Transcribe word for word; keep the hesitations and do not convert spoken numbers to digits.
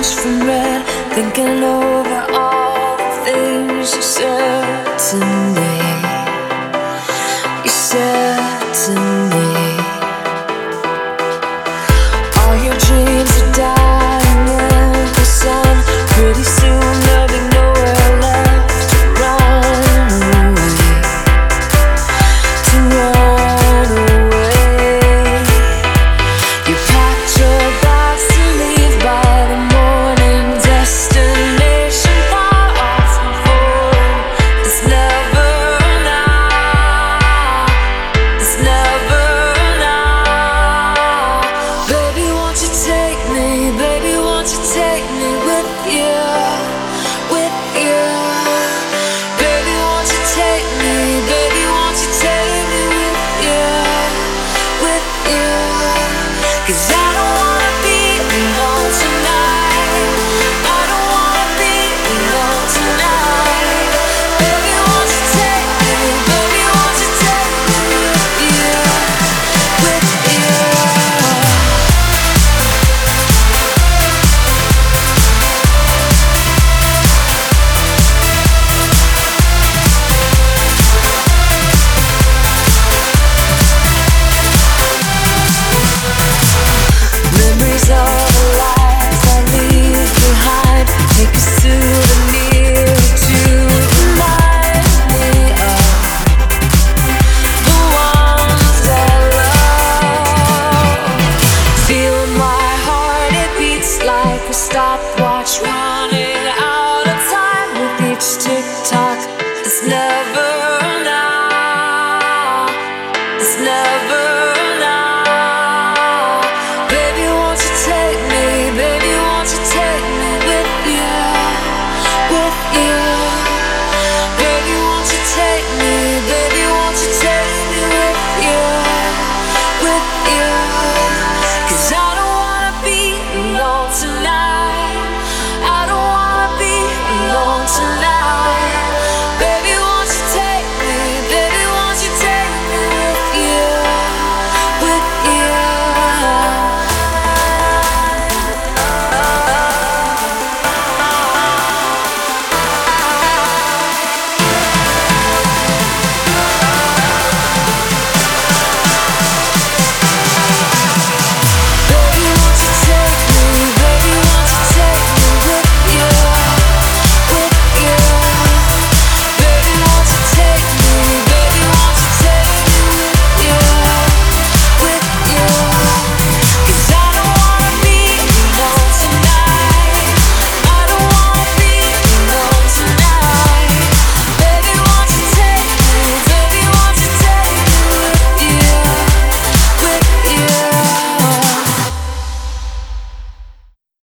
blush from red, thinking over all the things you said to me. You said to me, all your dreams are dying in the sun. Pretty soon there'll be nowhere left to run away, to run away. You packed your bags to leave by the morning, destination far off from home. It's never now, it's never now. Baby, won't you take me, baby, won't you take me with you, with you. Baby, won't you take me, baby, won't you take me with you, with you. 'Cause